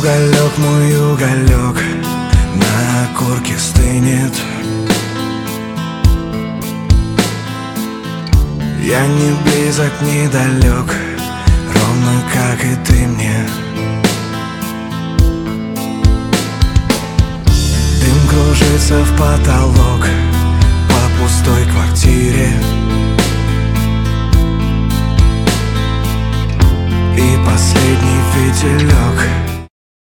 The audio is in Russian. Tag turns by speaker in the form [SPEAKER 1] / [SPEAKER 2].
[SPEAKER 1] Уголек, мой уголек, на окурке стынет. Я не близок, не далек, ровно как и ты мне. Дым кружится в потолок по пустой квартире.